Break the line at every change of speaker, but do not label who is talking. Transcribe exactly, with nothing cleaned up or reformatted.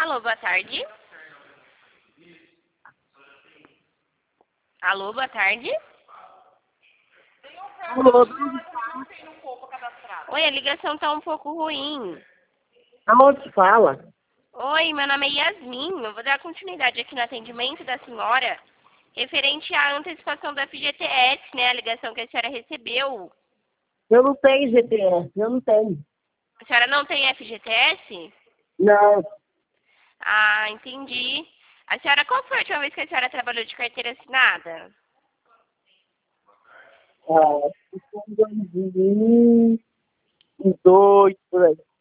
Alô, boa tarde. Alô, boa tarde.
Alô,
Oi, a ligação tá um pouco ruim.
aonde fala?
Oi, meu nome é Yasmin. Eu vou dar continuidade aqui no atendimento da senhora referente à antecipação da F G T S, né? A ligação que a senhora recebeu.
Eu não tenho G P S, eu não tenho.
A senhora não tem F G T S?
Não,
Ah, entendi. A senhora, qual foi a última vez que a senhora trabalhou de carteira assinada?
ah, acho que foi em dois mil e dois, por aí.